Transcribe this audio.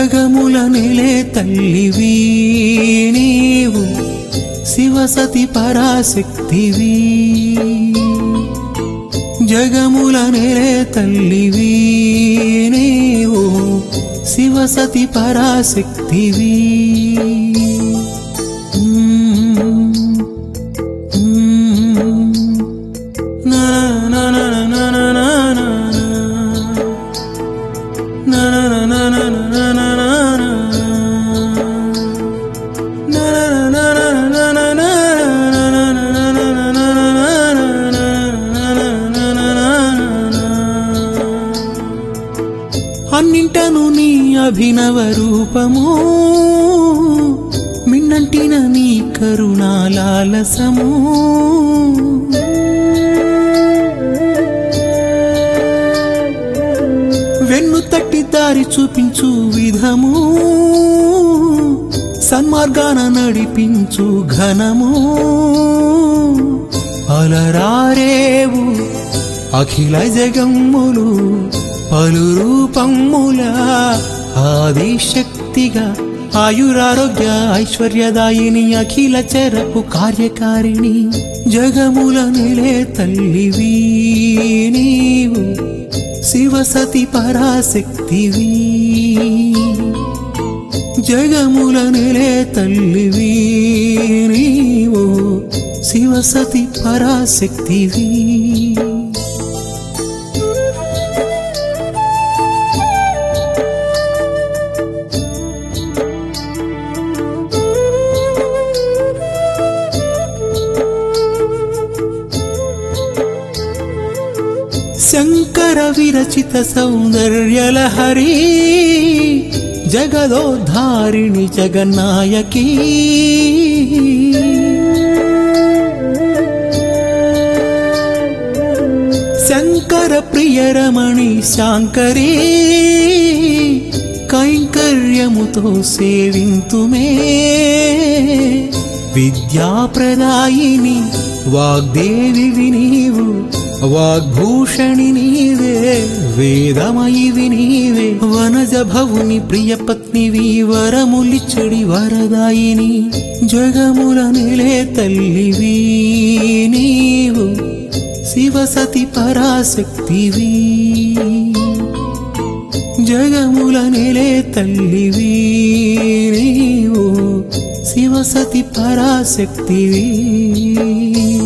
జగముల నెలే తల్లివి నీవు శివసతి పరాశక్తివి జగముల నెలే తల్లివి నీవు శివసతి పరాశక్తివి అన్నింటను నీ అభినవ రూపము మిన్నంటిన నీ కరుణాలాలసము వెన్ను తట్టి దారి చూపించు విధము సన్మార్గాన నడిపించు ఘనము అలరారేవు అఖిల జగమ్ములు పలు రూపముల ఆదిశక్తిగా ఆయురారోగ్య ఐశ్వర్యదాయిని అఖిల చెరపు కార్యకారిణి జగముల నెలే తల్లివి నీవు శివసతి పరాశక్తివి జగముల నెలే తల్లివి నీవు శివసతి పరాశక్తివి శంకర విరచిత సౌందర్యలహరి జగదోద్ధారిణి జగన్నాయకి శంకర ప్రియరమణి శాంకరీ కైంకర్యముతో సేవింతుమే విద్యాప్రదాయిని వాగ్దేవి నీవు వాగ్భూషణి నీవే వేదమయివి నీవే వనజ భవుని ప్రియపత్నివి వరములిచ్చడి వరదాయిని జగముల నెలే తల్లివి నీవు శివసతి పరాశక్తివి జగముల నెలే తల్లివి నీవు శివసతి పరాశక్తివి